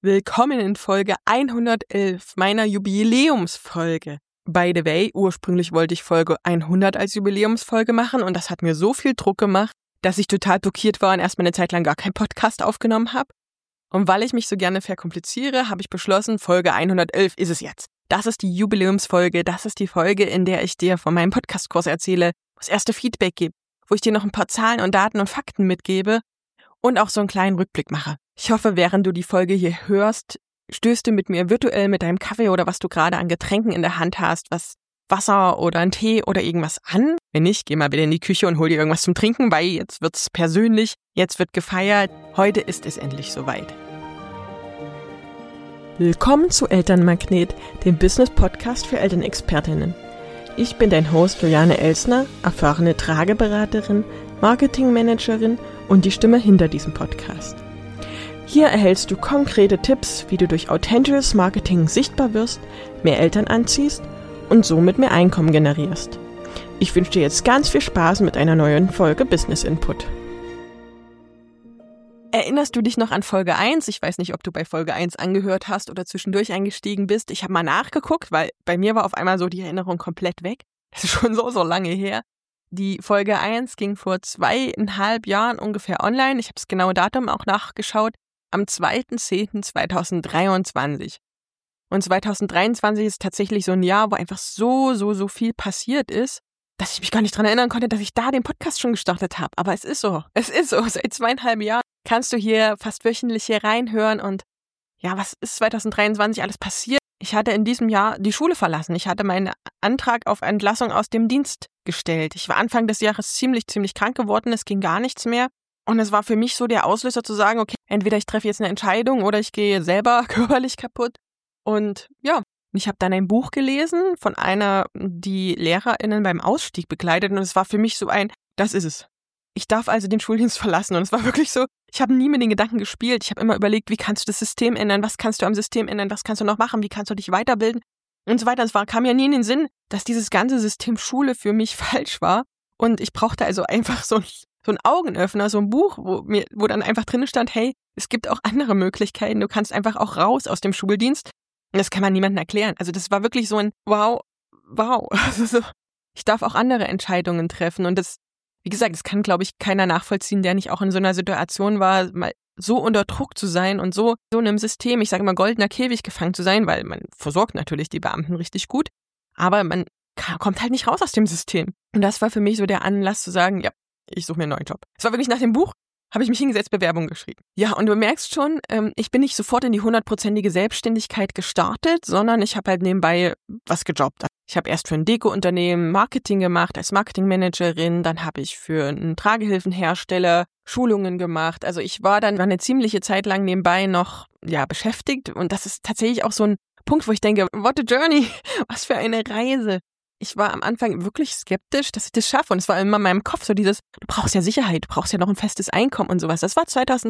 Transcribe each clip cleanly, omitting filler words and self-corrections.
Willkommen in Folge 111 meiner Jubiläumsfolge. By the way, ursprünglich wollte ich Folge 100 als Jubiläumsfolge machen und das hat mir so viel Druck gemacht, dass ich total blockiert war und erstmal eine Zeit lang gar keinen Podcast aufgenommen habe. Und weil ich mich so gerne verkompliziere, habe ich beschlossen, Folge 111 ist es jetzt. Das ist die Jubiläumsfolge, das ist die Folge, in der ich dir von meinem Podcastkurs erzähle, das erste Feedback gebe, wo ich dir noch ein paar Zahlen und Daten und Fakten mitgebe und auch so einen kleinen Rückblick mache. Ich hoffe, während du die Folge hier hörst, stößt du mit mir virtuell mit deinem Kaffee oder was du gerade an Getränken in der Hand hast, was Wasser oder ein Tee oder irgendwas an. Wenn nicht, geh mal bitte in die Küche und hol dir irgendwas zum Trinken, weil jetzt wird's persönlich, jetzt wird gefeiert. Heute ist es endlich soweit. Willkommen zu Elternmagnet, dem Business-Podcast für Elternexpertinnen. Ich bin dein Host Juliane Elsner, erfahrene Trageberaterin, Marketingmanagerin und die Stimme hinter diesem Podcast. Hier erhältst du konkrete Tipps, wie du durch authentisches Marketing sichtbar wirst, mehr Eltern anziehst und somit mehr Einkommen generierst. Ich wünsche dir jetzt ganz viel Spaß mit einer neuen Folge Business Input. Erinnerst du dich noch an Folge 1? Ich weiß nicht, ob du bei Folge 1 angehört hast oder zwischendurch eingestiegen bist. Ich habe mal nachgeguckt, weil bei mir war auf einmal so die Erinnerung komplett weg. Das ist schon so lange her. Die Folge 1 ging vor 2,5 Jahren ungefähr online. Ich habe das genaue Datum auch nachgeschaut. Am 2.10.2023. Und 2023 ist tatsächlich so ein Jahr, wo einfach so viel passiert ist, dass ich mich gar nicht dran erinnern konnte, dass ich da den Podcast schon gestartet habe. Aber es ist so. Seit 2,5 Jahren kannst du hier fast wöchentlich hier reinhören. Und ja, was ist 2023 alles passiert? Ich hatte in diesem Jahr die Schule verlassen. Ich hatte meinen Antrag auf Entlassung aus dem Dienst gestellt. Ich war Anfang des Jahres ziemlich krank geworden. Es ging gar nichts mehr. Und es war für mich so der Auslöser zu sagen, okay, entweder ich treffe jetzt eine Entscheidung oder ich gehe selber körperlich kaputt. Und ja, ich habe dann ein Buch gelesen von einer, die LehrerInnen beim Ausstieg begleitet. Und es war für mich so das ist es. Ich darf also den Schuldienst verlassen. Und es war wirklich so, ich habe nie mit den Gedanken gespielt. Ich habe immer überlegt, wie kannst du das System ändern? Was kannst du am System ändern? Was kannst du noch machen? Wie kannst du dich weiterbilden? Und so weiter. Kam ja nie in den Sinn, dass dieses ganze System Schule für mich falsch war. Und ich brauchte also einfach so ein Augenöffner, so ein Buch, wo dann einfach drin stand, hey, es gibt auch andere Möglichkeiten, du kannst einfach auch raus aus dem Schuldienst. Und das kann man niemandem erklären. Also das war wirklich so ein Wow. Also so, ich darf auch andere Entscheidungen treffen. Und das, wie gesagt, das kann, glaube ich, keiner nachvollziehen, der nicht auch in so einer Situation war, mal so unter Druck zu sein und so in einem System, ich sage immer, goldener Käfig gefangen zu sein, weil man versorgt natürlich die Beamten richtig gut, aber man kommt halt nicht raus aus dem System. Und das war für mich so der Anlass zu sagen, ja, ich suche mir einen neuen Job. Es war wirklich nach dem Buch, habe ich mich hingesetzt, Bewerbung geschrieben. Ja, und du merkst schon, ich bin nicht sofort in die 100%ige Selbstständigkeit gestartet, sondern ich habe halt nebenbei was gejobbt. Ich habe erst für ein Deko-Unternehmen Marketing gemacht als Marketingmanagerin, dann habe ich für einen Tragehilfenhersteller Schulungen gemacht. Also ich war eine ziemliche Zeit lang nebenbei noch beschäftigt und das ist tatsächlich auch so ein Punkt, wo ich denke, what a journey, was für eine Reise. Ich war am Anfang wirklich skeptisch, dass ich das schaffe. Und es war immer in meinem Kopf so du brauchst ja Sicherheit, du brauchst ja noch ein festes Einkommen und sowas. Das war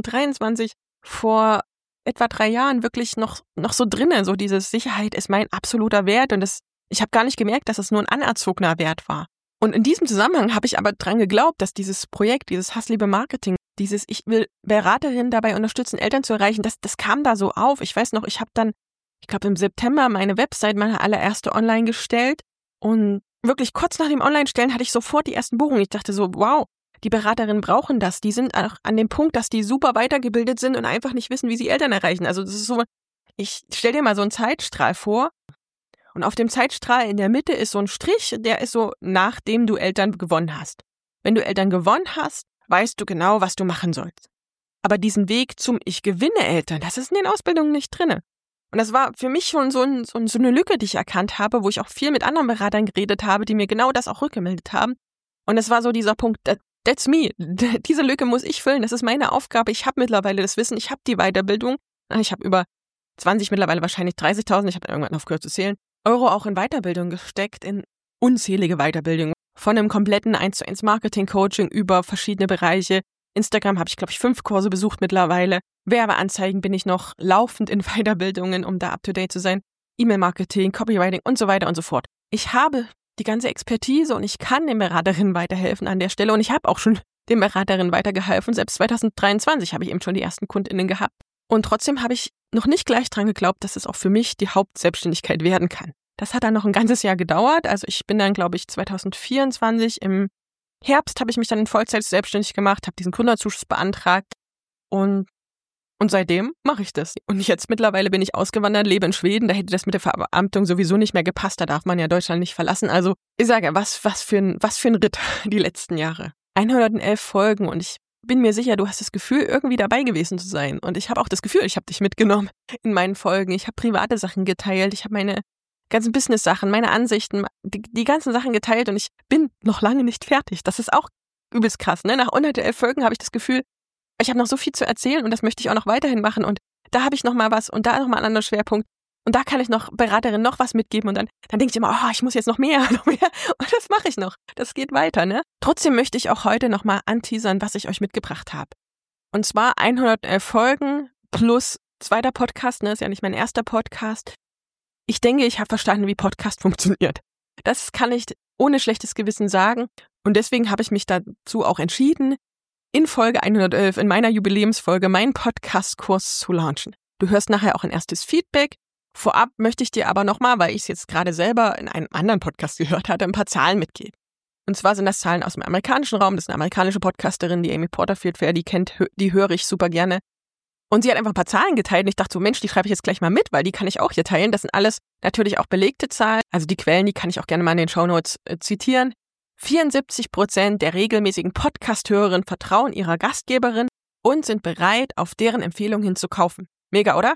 2023 vor etwa 3 Jahren wirklich noch so drinnen. So dieses Sicherheit ist mein absoluter Wert. Und ich habe gar nicht gemerkt, dass es nur ein anerzogener Wert war. Und in diesem Zusammenhang habe ich aber dran geglaubt, dass dieses Projekt, dieses Hassliebe Marketing, ich will Beraterinnen dabei unterstützen, Eltern zu erreichen, das kam da so auf. Ich weiß noch, ich habe dann, ich glaube im September meine Website, meine allererste online gestellt. Und wirklich kurz nach dem Online-Stellen hatte ich sofort die ersten Buchungen. Ich dachte so, wow, die Beraterinnen brauchen das. Die sind auch an dem Punkt, dass die super weitergebildet sind und einfach nicht wissen, wie sie Eltern erreichen. Also das ist so, ich stell dir mal so einen Zeitstrahl vor und auf dem Zeitstrahl in der Mitte ist so ein Strich, der ist so, nachdem du Eltern gewonnen hast. Wenn du Eltern gewonnen hast, weißt du genau, was du machen sollst. Aber diesen Weg zum Ich gewinne Eltern, das ist in den Ausbildungen nicht drinne. Und das war für mich schon so eine Lücke, die ich erkannt habe, wo ich auch viel mit anderen Beratern geredet habe, die mir genau das auch rückgemeldet haben. Und es war so dieser Punkt, that's me. Diese Lücke muss ich füllen, das ist meine Aufgabe. Ich habe mittlerweile das Wissen, ich habe die Weiterbildung. Ich habe über 20, mittlerweile wahrscheinlich 30.000, ich habe irgendwann aufgehört zu zählen, Euro auch in Weiterbildung gesteckt, in unzählige Weiterbildungen. Von einem kompletten 1:1 Marketing-Coaching über verschiedene Bereiche. Instagram habe ich, glaube ich, 5 Kurse besucht mittlerweile. Werbeanzeigen bin ich noch laufend in Weiterbildungen, um da up-to-date zu sein. E-Mail-Marketing, Copywriting und so weiter und so fort. Ich habe die ganze Expertise und ich kann den Beraterinnen weiterhelfen an der Stelle. Und ich habe auch schon den Beraterinnen weitergeholfen. Selbst 2023 habe ich eben schon die ersten KundInnen gehabt. Und trotzdem habe ich noch nicht gleich dran geglaubt, dass es auch für mich die Hauptselbstständigkeit werden kann. Das hat dann noch ein ganzes Jahr gedauert. Also ich bin dann, glaube ich, 2024 im Herbst habe ich mich dann in Vollzeit selbstständig gemacht, habe diesen Gründerzuschuss beantragt und seitdem mache ich das. Und jetzt mittlerweile bin ich ausgewandert, lebe in Schweden, da hätte das mit der Verbeamtung sowieso nicht mehr gepasst, da darf man ja Deutschland nicht verlassen. Also ich sage, was für ein Ritt die letzten Jahre. 111 Folgen und ich bin mir sicher, du hast das Gefühl, irgendwie dabei gewesen zu sein. Und ich habe auch das Gefühl, ich habe dich mitgenommen in meinen Folgen. Ich habe private Sachen geteilt, ich habe meine ganzen Business-Sachen, meine Ansichten, die ganzen Sachen geteilt und ich bin noch lange nicht fertig. Das ist auch übelst krass, ne? Nach 111 Folgen habe ich das Gefühl, ich habe noch so viel zu erzählen und das möchte ich auch noch weiterhin machen und da habe ich noch mal was und da noch mal einen anderen Schwerpunkt und da kann ich noch Beraterin noch was mitgeben und dann denke ich immer, oh, ich muss jetzt noch mehr und das mache ich noch. Das geht weiter, ne? Trotzdem möchte ich auch heute noch mal anteasern, was ich euch mitgebracht habe. Und zwar 111 Folgen plus zweiter Podcast, ne? Ist ja nicht mein erster Podcast. Ich denke, ich habe verstanden, wie Podcast funktioniert. Das kann ich ohne schlechtes Gewissen sagen. Und deswegen habe ich mich dazu auch entschieden, in Folge 111, in meiner Jubiläumsfolge, meinen Podcast-Kurs zu launchen. Du hörst nachher auch ein erstes Feedback. Vorab möchte ich dir aber nochmal, weil ich es jetzt gerade selber in einem anderen Podcast gehört hatte, ein paar Zahlen mitgeben. Und zwar sind das Zahlen aus dem amerikanischen Raum. Das ist eine amerikanische Podcasterin, die Amy Porterfield, wer die kennt, die höre ich super gerne. Und sie hat einfach ein paar Zahlen geteilt und ich dachte so, Mensch, die schreibe ich jetzt gleich mal mit, weil die kann ich auch hier teilen. Das sind alles natürlich auch belegte Zahlen. Also die Quellen, die kann ich auch gerne mal in den Shownotes zitieren. 74% der regelmäßigen Podcast-Hörerinnen vertrauen ihrer Gastgeberin und sind bereit, auf deren Empfehlung hin zu kaufen. Mega, oder?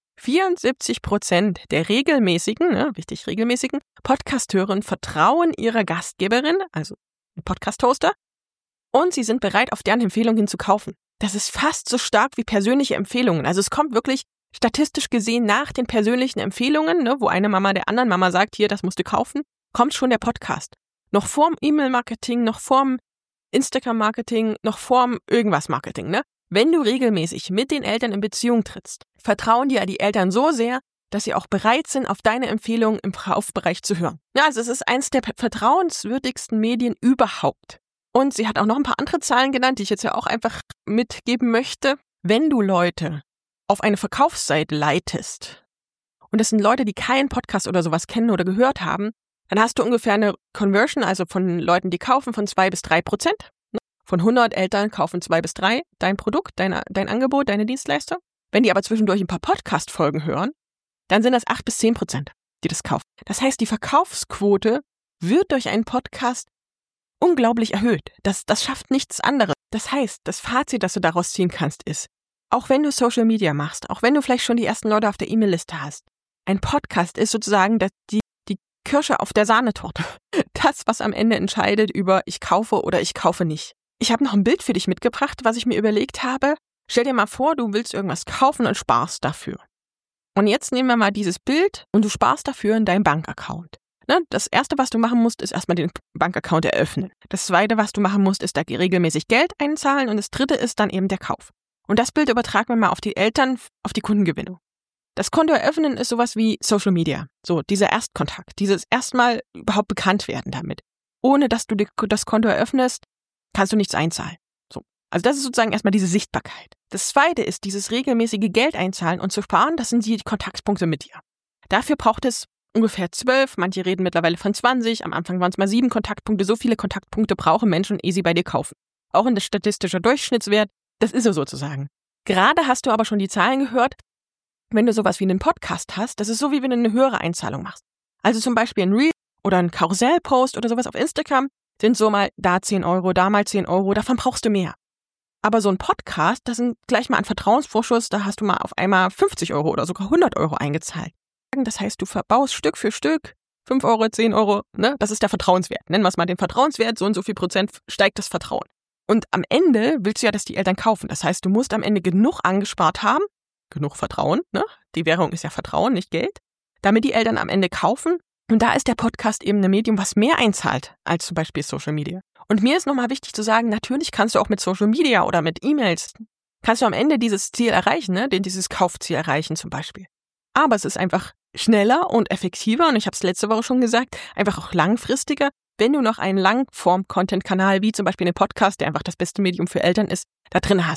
74% der regelmäßigen, wichtig, regelmäßigen Podcast-Hörerinnen vertrauen ihrer Gastgeberin, also Podcast-Hoster, und sie sind bereit, auf deren Empfehlung hin zu kaufen. Das ist fast so stark wie persönliche Empfehlungen. Also es kommt wirklich statistisch gesehen nach den persönlichen Empfehlungen, wo eine Mama der anderen Mama sagt, hier, das musst du kaufen, kommt schon der Podcast. Noch vorm E-Mail-Marketing, noch vorm Instagram-Marketing, noch vorm Irgendwas-Marketing, ne? Wenn du regelmäßig mit den Eltern in Beziehung trittst, vertrauen dir die Eltern so sehr, dass sie auch bereit sind, auf deine Empfehlungen im Kaufbereich zu hören. Ja, also es ist eins der vertrauenswürdigsten Medien überhaupt. Und sie hat auch noch ein paar andere Zahlen genannt, die ich jetzt ja auch einfach mitgeben möchte. Wenn du Leute auf eine Verkaufsseite leitest, und das sind Leute, die keinen Podcast oder sowas kennen oder gehört haben, dann hast du ungefähr eine Conversion, also von Leuten, die kaufen, von 2-3%. Von 100 Eltern kaufen 2 bis 3 dein Produkt, dein Angebot, deine Dienstleistung. Wenn die aber zwischendurch ein paar Podcast-Folgen hören, dann sind das 8-10%, die das kaufen. Das heißt, die Verkaufsquote wird durch einen Podcast unglaublich erhöht. Das schafft nichts anderes. Das heißt, das Fazit, das du daraus ziehen kannst, ist, auch wenn du Social Media machst, auch wenn du vielleicht schon die ersten Leute auf der E-Mail-Liste hast, ein Podcast ist sozusagen die Kirsche auf der Sahnetorte. Das, was am Ende entscheidet über ich kaufe oder ich kaufe nicht. Ich habe noch ein Bild für dich mitgebracht, was ich mir überlegt habe. Stell dir mal vor, du willst irgendwas kaufen und sparst dafür. Und jetzt nehmen wir mal dieses Bild und du sparst dafür in deinem Bankaccount. Das Erste, was du machen musst, ist erstmal den Bankaccount eröffnen. Das Zweite, was du machen musst, ist da regelmäßig Geld einzahlen und das Dritte ist dann eben der Kauf. Und das Bild übertragen wir mal auf die Eltern, auf die Kundengewinnung. Das Konto eröffnen ist sowas wie Social Media. So, dieser Erstkontakt, dieses erstmal überhaupt bekannt werden damit. Ohne dass du das Konto eröffnest, kannst du nichts einzahlen. So. Also das ist sozusagen erstmal diese Sichtbarkeit. Das Zweite ist dieses regelmäßige Geld einzahlen und zu sparen, das sind die Kontaktpunkte mit dir. Dafür braucht es ungefähr 12, manche reden mittlerweile von 20, am Anfang waren es mal 7 Kontaktpunkte. So viele Kontaktpunkte brauchen Menschen, ehe sie bei dir kaufen. Auch in der statistische Durchschnittswert, das ist so sozusagen. Gerade hast du aber schon die Zahlen gehört, wenn du sowas wie einen Podcast hast, das ist so, wie wenn du eine höhere Einzahlung machst. Also zum Beispiel ein Reel oder ein Karussellpost oder sowas auf Instagram sind so mal da 10 Euro, da mal 10 Euro, davon brauchst du mehr. Aber so ein Podcast, das sind gleich mal ein Vertrauensvorschuss, da hast du mal auf einmal 50 Euro oder sogar 100 Euro eingezahlt. Das heißt, du verbaust Stück für Stück 5 Euro, 10 Euro, ne? Das ist der Vertrauenswert. Nennen wir es mal den Vertrauenswert, so und so viel Prozent steigt das Vertrauen. Und am Ende willst du ja, dass die Eltern kaufen. Das heißt, du musst am Ende genug angespart haben, genug Vertrauen, ne? Die Währung ist ja Vertrauen, nicht Geld, damit die Eltern am Ende kaufen. Und da ist der Podcast eben ein Medium, was mehr einzahlt als zum Beispiel Social Media. Und mir ist nochmal wichtig zu sagen, natürlich kannst du auch mit Social Media oder mit E-Mails, kannst du am Ende dieses Ziel erreichen, ne? Dieses Kaufziel erreichen zum Beispiel. Aber es ist einfach schneller und effektiver, und ich habe es letzte Woche schon gesagt, einfach auch langfristiger, wenn du noch einen Langform-Content-Kanal, wie zum Beispiel einen Podcast, der einfach das beste Medium für Eltern ist, da drin hast.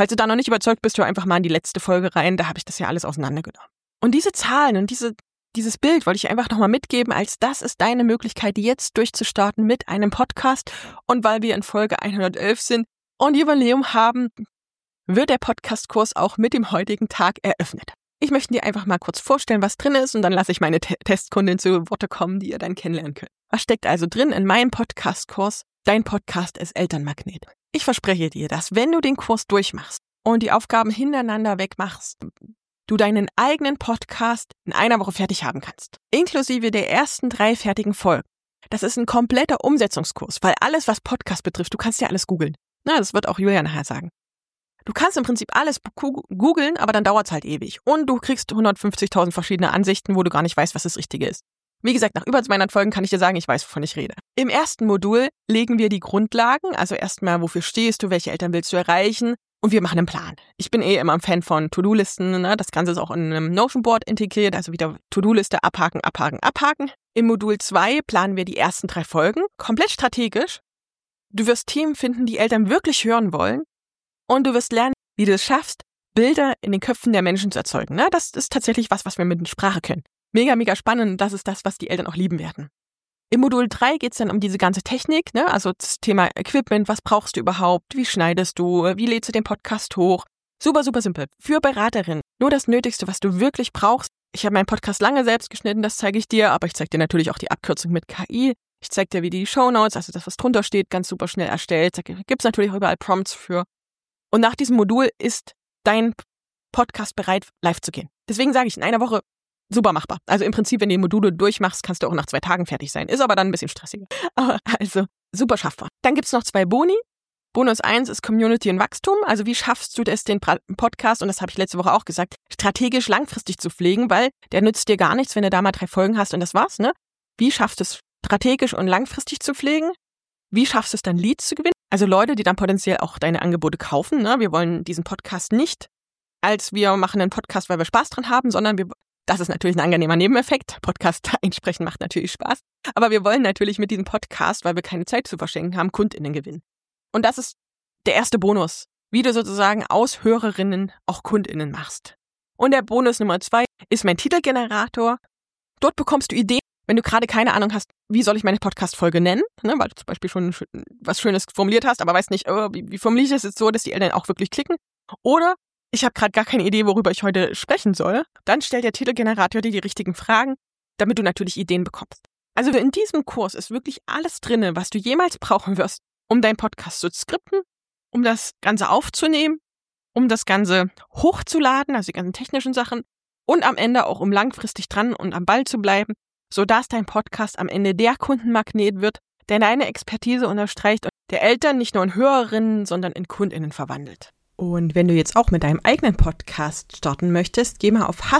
Falls du da noch nicht überzeugt bist, hör einfach mal in die letzte Folge rein, da habe ich das ja alles auseinandergenommen. Und diese Zahlen und dieses Bild wollte ich einfach nochmal mitgeben, als das ist deine Möglichkeit, jetzt durchzustarten mit einem Podcast. Und weil wir in Folge 111 sind und Jubiläum haben, wird der Podcast-Kurs auch mit dem heutigen Tag eröffnet. Ich möchte dir einfach mal kurz vorstellen, was drin ist und dann lasse ich meine Testkundin zu Worte kommen, die ihr dann kennenlernen könnt. Was steckt also drin in meinem Podcast-Kurs? Dein Podcast ist Elternmagnet. Ich verspreche dir, dass wenn du den Kurs durchmachst und die Aufgaben hintereinander wegmachst, du deinen eigenen Podcast in einer Woche fertig haben kannst. Inklusive der ersten 3 fertigen Folgen. Das ist ein kompletter Umsetzungskurs, weil alles, was Podcast betrifft, du kannst ja alles googeln. Na, das wird auch Julia nachher sagen. Du kannst im Prinzip alles googeln, aber dann dauert es halt ewig. Und du kriegst 150.000 verschiedene Ansichten, wo du gar nicht weißt, was das Richtige ist. Wie gesagt, nach über 200 Folgen kann ich dir sagen, ich weiß, wovon ich rede. Im ersten Modul legen wir die Grundlagen, also erstmal, wofür stehst du, welche Eltern willst du erreichen, und wir machen einen Plan. Ich bin immer ein Fan von To-Do-Listen, ne? Das Ganze ist auch in einem Notion-Board integriert, also wieder To-Do-Liste abhaken, abhaken, abhaken. Im Modul 2 planen wir die ersten 3 Folgen, komplett strategisch. Du wirst Themen finden, die Eltern wirklich hören wollen, und du wirst lernen, wie du es schaffst, Bilder in den Köpfen der Menschen zu erzeugen. Ne? Das ist tatsächlich was wir mit Sprache können. Mega, mega spannend, und das ist das, was die Eltern auch lieben werden. Im Modul 3 geht es dann um diese ganze Technik, ne? Also das Thema Equipment, was brauchst du überhaupt, wie schneidest du, wie lädst du den Podcast hoch. Super, super simpel. Für Beraterinnen nur das Nötigste, was du wirklich brauchst. Ich habe meinen Podcast lange selbst geschnitten, das zeige ich dir, aber ich zeige dir natürlich auch die Abkürzung mit KI. Ich zeige dir, wie die Shownotes, also das, was drunter steht, ganz super schnell erstellt. Da gibt es natürlich auch überall Prompts für. Und nach diesem Modul ist dein Podcast bereit, live zu gehen. Deswegen sage ich, in einer Woche super machbar. Also im Prinzip, wenn du die Module durchmachst, kannst du auch nach 2 Tagen fertig sein. Ist aber dann ein bisschen stressiger. Aber also super schaffbar. Dann gibt's noch 2 Boni. Bonus 1 ist Community und Wachstum. Also wie schaffst du es, den Podcast, und das habe ich letzte Woche auch gesagt, strategisch langfristig zu pflegen, weil der nützt dir gar nichts, wenn du da mal 3 Folgen hast und das war's, ne? Wie schaffst du es, strategisch und langfristig zu pflegen? Wie schaffst du es dann, Leads zu gewinnen? Also Leute, die dann potenziell auch deine Angebote kaufen, ne? Wir wollen diesen Podcast nicht als wir machen einen Podcast, weil wir Spaß dran haben, sondern das ist natürlich ein angenehmer Nebeneffekt. Podcast einsprechen macht natürlich Spaß. Aber wir wollen natürlich mit diesem Podcast, weil wir keine Zeit zu verschenken haben, KundInnen gewinnen. Und das ist der erste Bonus, wie du sozusagen aus Hörerinnen auch KundInnen machst. Und der Bonus Nummer 2 ist mein Titelgenerator. Dort bekommst du Ideen, wenn du gerade keine Ahnung hast, wie soll ich meine Podcast-Folge nennen, ne, weil du zum Beispiel schon was Schönes formuliert hast, aber weißt nicht, wie formuliere ich das jetzt so, dass die Eltern auch wirklich klicken. Oder ich habe gerade gar keine Idee, worüber ich heute sprechen soll. Dann stellt der Titelgenerator dir die richtigen Fragen, damit du natürlich Ideen bekommst. Also in diesem Kurs ist wirklich alles drin, was du jemals brauchen wirst, um deinen Podcast zu skripten, um das Ganze aufzunehmen, um das Ganze hochzuladen, also die ganzen technischen Sachen, und am Ende auch, um langfristig dran und am Ball zu bleiben, sodass dein Podcast am Ende der Kundenmagnet wird, der deine Expertise unterstreicht und der Eltern nicht nur in Hörerinnen, sondern in KundInnen verwandelt. Und wenn du jetzt auch mit deinem eigenen Podcast starten möchtest, geh mal auf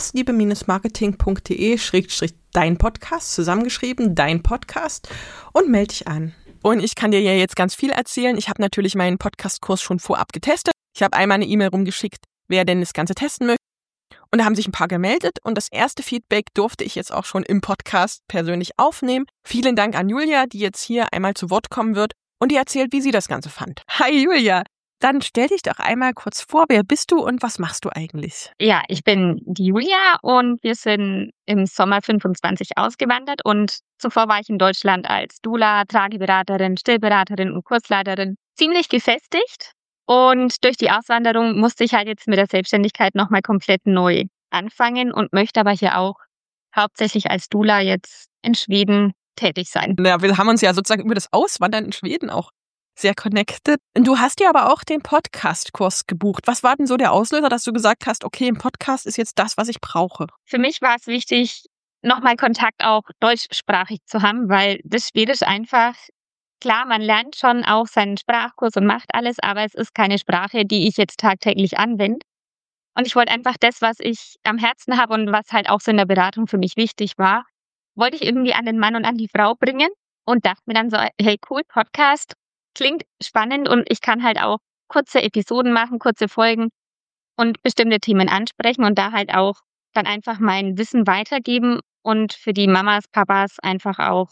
hassliebe-marketing.de/dein Podcast, zusammengeschrieben, dein Podcast, und melde dich an. Und ich kann dir ja jetzt ganz viel erzählen. Ich habe natürlich meinen Podcast-Kurs schon vorab getestet. Ich habe einmal eine E-Mail rumgeschickt, wer denn das Ganze testen möchte. Und da haben sich ein paar gemeldet. Und das erste Feedback durfte ich jetzt auch schon im Podcast persönlich aufnehmen. Vielen Dank an Julia, die jetzt hier einmal zu Wort kommen wird und die erzählt, wie sie das Ganze fand. Hi Julia! Dann stell dich doch einmal kurz vor, wer bist du und was machst du eigentlich? Ja, ich bin die Julia und wir sind im Sommer 25 ausgewandert und zuvor war ich in Deutschland als Doula, Trageberaterin, Stillberaterin und Kursleiterin ziemlich gefestigt. Und durch die Auswanderung musste ich halt jetzt mit der Selbstständigkeit nochmal komplett neu anfangen und möchte aber hier auch hauptsächlich als Doula jetzt in Schweden tätig sein. Ja, wir haben uns ja sozusagen über das Auswandern in Schweden auch sehr connected. Du hast dir aber auch den Podcast-Kurs gebucht. Was war denn so der Auslöser, dass du gesagt hast, okay, ein Podcast ist jetzt das, was ich brauche? Für mich war es wichtig, nochmal Kontakt auch deutschsprachig zu haben, weil das Schwedisch einfach, klar, man lernt schon auch seinen Sprachkurs und macht alles, aber es ist keine Sprache, die ich jetzt tagtäglich anwende. Und ich wollte einfach das, was ich am Herzen habe und was halt auch so in der Beratung für mich wichtig war, wollte ich irgendwie an den Mann und an die Frau bringen und dachte mir dann so, hey cool, Podcast, klingt spannend und ich kann halt auch kurze Episoden machen, kurze Folgen und bestimmte Themen ansprechen und da halt auch dann einfach mein Wissen weitergeben und für die Mamas, Papas einfach auch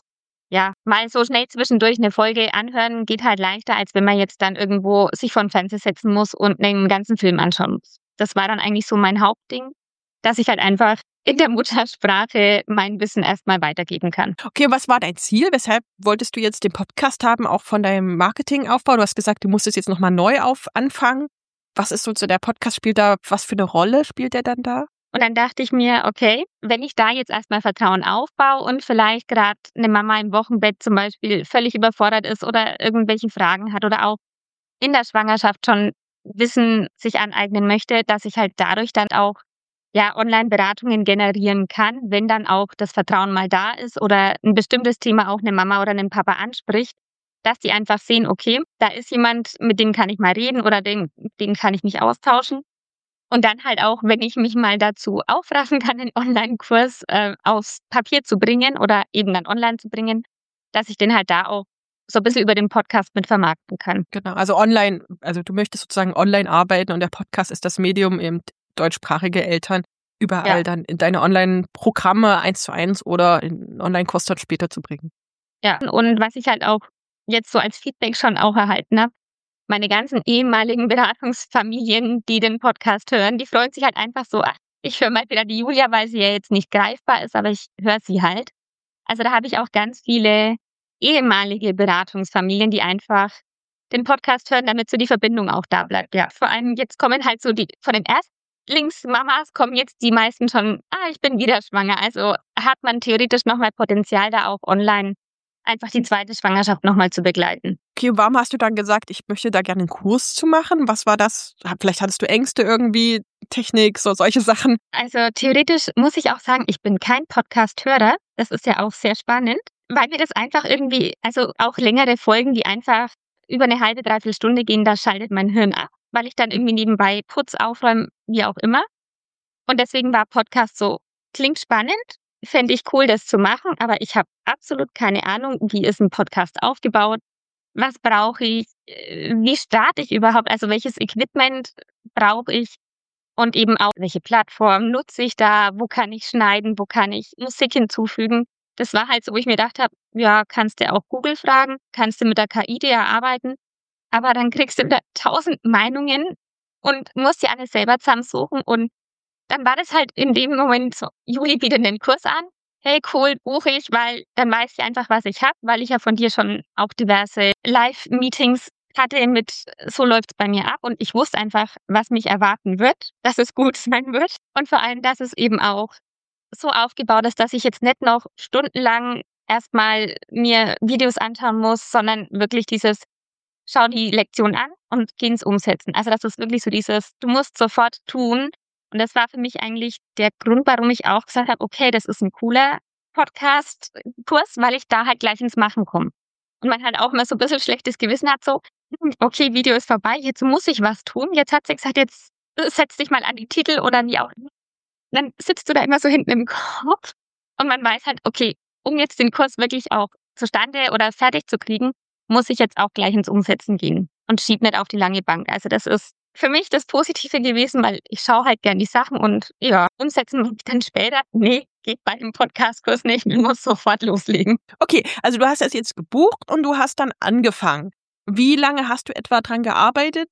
ja, mal so schnell zwischendurch eine Folge anhören geht halt leichter, als wenn man jetzt dann irgendwo sich vor 'n Fernseher setzen muss und 'nen ganzen Film anschauen muss. Das war dann eigentlich so mein Hauptding, dass ich halt einfach in der Muttersprache mein Wissen erst mal weitergeben kann. Okay, was war dein Ziel? Weshalb wolltest du jetzt den Podcast haben, auch von deinem Marketingaufbau? Du hast gesagt, du musstest jetzt noch mal neu anfangen. Was ist so der Podcast spielt da was für eine Rolle spielt der dann da? Und dann dachte ich mir: „Okay, wenn ich da jetzt erst mal Vertrauen aufbaue und vielleicht grad 'ne Mama im Wochenbett zum Beispiel völlig überfordert ist oder irgendwelche Fragen hat oder auch in der Schwangerschaft schon Wissen sich aneignen möchte, dass ich halt dadurch dann auch, ja, Online-Beratungen generieren kann, wenn dann auch das Vertrauen mal da ist oder 'n bestimmtes Thema auch 'ne Mama oder 'nen Papa anspricht, dass die einfach sehen: Okay, da ist jemand, mit dem kann ich mal reden oder den kann ich mich austauschen. Und dann halt auch, wenn ich mich mal dazu aufraffen kann, 'nen Onlinekurs, aufs Papier zu bringen oder eben dann online zu bringen, dass ich den halt da auch so 'n bisschen über den Podcast mit vermarkten kann. Genau, also online also du möchtest sozusagen online arbeiten und der Podcast ist das Medium, eben deutschsprachige Eltern Ja, überall dann in deine Online-Programme 1:1 oder in 'n Onlinekurs dann später zu bringen. ja. Und was ich halt auch jetzt so als Feedback schon auch erhalten habe, meine ganzen ehemaligen Beratungsfamilien, die den Podcast hören, die freuen sich halt einfach so: „Ach, ich höre mal wieder die Julia, weil sie ja jetzt nicht greifbar ist, aber ich höre sie halt.“ Also, da habe ich auch ganz viele ehemalige Beratungsfamilien, die einfach den Podcast hören, damit so die Verbindung auch da bleibt. Ja, vor allem jetzt kommen halt so die von den Erstlingsmamas kommen jetzt die meisten schon: „Ah, ich bin wieder schwanger.“ Also, hat man theoretisch noch mal Potenzial, da auch online einfach die zweite Schwangerschaft noch mal zu begleiten. Okay, warum hast du dann gesagt: „Ich möchte da gerne 'n Kurs zu machen?“ Was war das? Vielleicht hattest du Ängste irgendwie, Technik, solche Sachen? Also, theoretisch muss ich auch sagen, ich bin kein Podcast-Hörer. Das ist ja auch sehr spannend, weil mir das einfach irgendwie also, auch längere Folgen, die einfach über 'ne halbe, 3/4 Stunde gehen, da schaltet mein Hirn ab, weil ich dann irgendwie nebenbei putze, aufräume, wie auch immer. Und deswegen war Podcast so: klingt spannend, fände ich cool, das zu machen, aber ich habe absolut keine Ahnung, wie ist 'n Podcast aufgebaut? Was brauche ich? Wie starte ich überhaupt? Also, welches Equipment brauche ich? Und eben auch, welche Plattform nutze ich da? Wo kann ich schneiden? Wo kann ich Musik hinzufügen? Das war halt so, wo ich mir gedacht habe: „Ja, kannst du auch Google fragen, kannst du mit der KI dir erarbeiten, aber dann kriegst du da 1.000 Meinungen und musst dir alles selber zusammensuchen.“ Und dann war das halt in dem Moment so: „Juli bietet 'nen Kurs an. Hey, cool, buche ich“, weil dann weiß ich einfach, was ich habe, weil ich ja von dir schon auch diverse Live-Meetings hatte mit so läuft's bei mir ab und ich wusste einfach, was mich erwarten wird, dass es gut sein wird und vor allem, dass es eben auch so aufgebaut ist, dass ich jetzt nicht noch stundenlang erst mal mir Videos anschauen muss, sondern wirklich dieses: Schau die Lektion an und geh ins Umsetzen. Also, das ist wirklich so dieses: Du musst sofort tun. Und das war für mich eigentlich der Grund, warum ich auch gesagt habe: „Okay, das ist 'n cooler Podcast-Kurs“, weil ich da halt gleich ins Machen komme. Und man halt auch immer so 'n bisschen schlechtes Gewissen hat, so: Okay, Video ist vorbei, jetzt muss ich was tun. Jetzt hat sie gesagt: „Jetzt, setz dich mal an die Titel“ oder wie auch immer. Dann sitzt du da immer so hinten im Kopf und man weiß halt: „Okay, um jetzt den Kurs wirklich auch zustande oder fertig zu kriegen, muss ich jetzt auch gleich ins Umsetzen gehen und schiebe nicht auf die lange Bank.“ Also, das ist für mich das Positive gewesen, weil ich schaue halt gern die Sachen und ja, umsetzen mache ich dann später. Ne, geht bei dem Podcastkurs nicht, man muss sofort loslegen. Okay, also du hast das jetzt gebucht und du hast dann angefangen. Wie lange hast du etwa dran gearbeitet?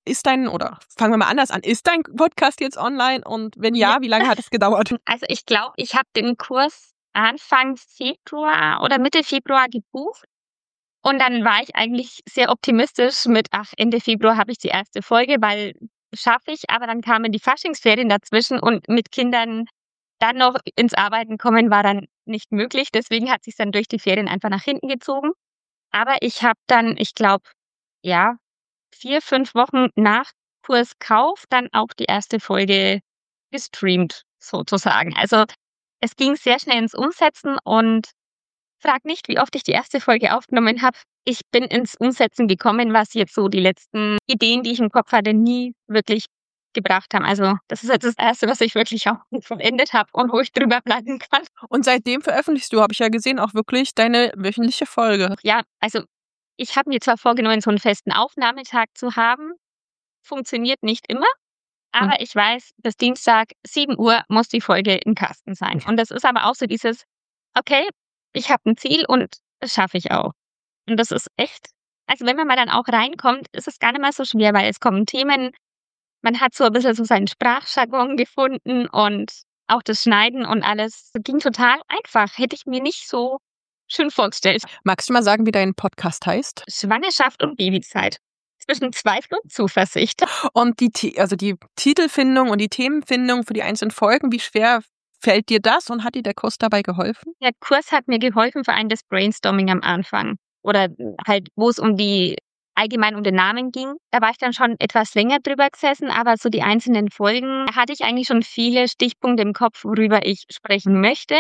Oder fangen wir mal anders an, ist dein Podcast jetzt online und wenn Ja. ja, wie lange hat es gedauert? Also, ich glaube, ich habe den Kurs Anfang Februar oder Mitte Februar gebucht und dann war ich eigentlich sehr optimistisch mit: „Ach, Ende Februar habe ich die erste Folge, weil schaffe ich.“ Aber dann kamen die Faschingsferien dazwischen und mit Kindern dann noch ins Arbeiten kommen war dann nicht möglich. Deswegen hat sich's dann durch die Ferien einfach nach hinten gezogen. Aber ich habe dann, ich glaube, ja, 4, 5 Wochen nach Kurskauf dann auch die erste Folge gestreamt sozusagen. Also, es ging sehr schnell ins Umsetzen und frag nicht, wie oft ich die erste Folge aufgenommen habe. Ich bin ins Umsetzen gekommen, was jetzt so die letzten Ideen, die ich im Kopf hatte, nie wirklich gebracht haben. Also, das ist jetzt das Erste, was ich wirklich auch vollendet habe und wo ich drüber bleiben kann. Und seitdem veröffentlichst du, habe ich ja gesehen, auch wirklich deine wöchentliche Folge. Ja, also, ich habe mir zwar vorgenommen, so 'n festen Aufnahmetag zu haben, funktioniert nicht immer. Mhm. Aber ich weiß, bis Dienstag 7 Uhr muss die Folge im Kasten sein. Und das ist aber auch so dieses: „Okay, ich habe 'n Ziel und das schaffe ich auch. Und das ist echt, also wenn man mal dann auch reinkommt, ist es gar nicht mal so schwer, weil es kommen Themen, man hat so ein bisschen so seinen Sprachjargon gefunden und auch das Schneiden und alles ging total einfach. Hätte ich mir nicht so schön vorgestellt. Magst du mal sagen, wie dein Podcast heißt? Schwangerschaft und Babyzeit. Zwischen Zweifel und Zuversicht. Und die Titelfindung und die Themenfindung für die einzelnen Folgen, wie schwer fällt dir das und hat dir der Kurs dabei geholfen? Der Kurs hat mir geholfen, vor allem das Brainstorming am Anfang. Oder halt, wo es allgemein um den Namen ging. Da war ich dann schon etwas länger drüber gesessen, aber so die einzelnen Folgen hatte ich eigentlich schon viele Stichpunkte im Kopf, worüber ich sprechen möchte.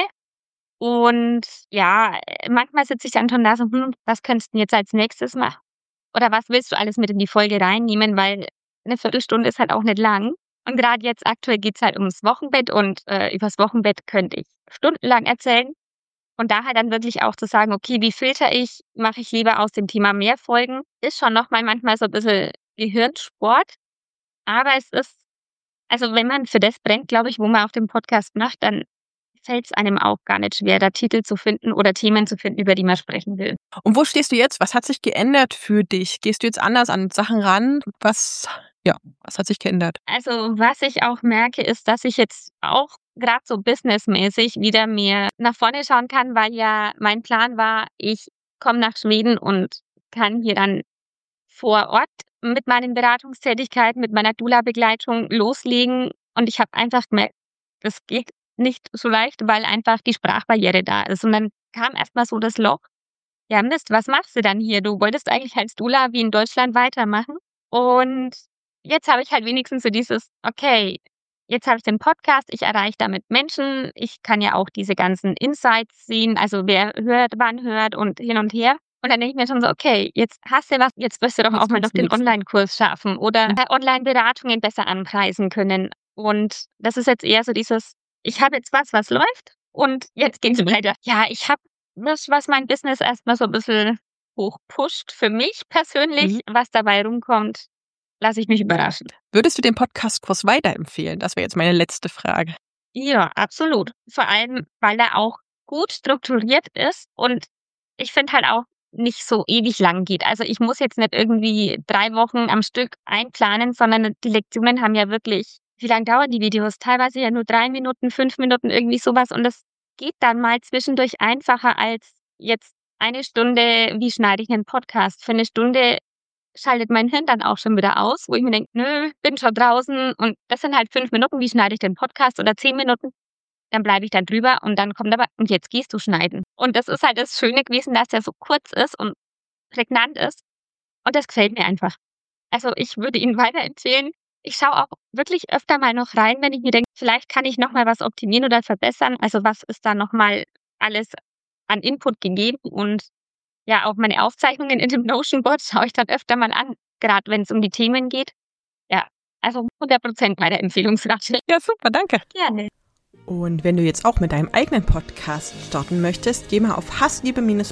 Und ja, manchmal sitze ich dann schon da so, was könntest du jetzt als nächstes machen? Oder was willst du alles mit in die Folge reinnehmen? Weil eine Viertelstunde ist halt auch nicht lang. Und gerade jetzt aktuell geht's halt ums Wochenbett und übers Wochenbett könnte ich stundenlang erzählen. Und da halt dann wirklich auch zu sagen, okay, wie filter ich? Mache ich lieber aus dem Thema mehr Folgen? Ist schon nochmal manchmal so ein bisschen Gehirnsport. Aber es ist, also wenn man für das brennt, glaube ich, wo man auch den Podcast macht, dann fällt es einem auch gar nicht schwer, da Titel zu finden oder Themen zu finden, über die man sprechen will. Und wo stehst du jetzt? Was hat sich geändert für dich? Gehst du jetzt anders an Sachen ran? Was hat sich geändert? Also was ich auch merke, ist, dass ich jetzt auch gerade so businessmäßig wieder mehr nach vorne schauen kann, weil ja mein Plan war, ich komme nach Schweden und kann hier dann vor Ort mit meinen Beratungstätigkeiten, mit meiner Doula-Begleitung loslegen. Und ich habe einfach gemerkt, das geht nicht so leicht, weil einfach die Sprachbarriere da ist. Und dann kam erstmal so das Loch. Ja, Mist, was machst du dann hier? Du wolltest eigentlich als Doula wie in Deutschland weitermachen. Und jetzt habe ich halt wenigstens so dieses, okay, jetzt habe ich den Podcast, ich erreiche damit Menschen, ich kann ja auch diese ganzen Insights sehen, also wer hört, wann hört und hin und her. Und dann denke ich mir schon so, okay, jetzt hast du was, jetzt wirst du doch auch mal noch den Online-Kurs schaffen oder Online-Beratungen besser anpreisen können. Und das ist jetzt eher so dieses, ich habe jetzt was läuft und jetzt geht's weiter. Ja, ich habe das, was mein Business erstmal so ein bisschen hochpusht für mich persönlich, was dabei rumkommt, lasse ich mich überraschen. Würdest du den Podcast-Kurs weiterempfehlen? Das wäre jetzt meine letzte Frage. Ja, absolut. Vor allem, weil er auch gut strukturiert ist und ich finde halt auch nicht so ewig lang geht. Also ich muss jetzt nicht irgendwie 3 Wochen am Stück einplanen, sondern die Lektionen haben ja wirklich, wie lang dauern die Videos? Teilweise ja nur 3 Minuten, 5 Minuten, irgendwie sowas. Und das geht dann mal zwischendurch einfacher als jetzt 1 Stunde, wie schneide ich einen Podcast? Für 1 Stunde schaltet mein Hirn dann auch schon wieder aus, wo ich mir denke, nö, bin schon draußen und das sind halt 5 Minuten, wie schneide ich den Podcast oder 10 Minuten, dann bleibe ich da drüber und dann kommt aber, und jetzt gehst du schneiden. Und das ist halt das Schöne gewesen, dass der so kurz ist und prägnant ist und das gefällt mir einfach. Also ich würde ihn weiterempfehlen. Ich schaue auch wirklich öfter mal noch rein, wenn ich mir denke, vielleicht kann ich noch mal was optimieren oder verbessern. Also was ist da noch mal alles an Input gegeben und ja, auch meine Aufzeichnungen in dem Notion-Board schaue ich dann öfter mal an, gerade wenn es um die Themen geht. Ja, also 100% Weiterempfehlungsrate. Ja, super, danke. Gerne. Und wenn du jetzt auch mit deinem eigenen Podcast starten möchtest, geh mal auf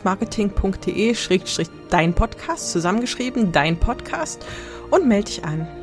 hassliebe-marketing.de/dein Podcast, zusammengeschrieben, dein Podcast, und melde dich an.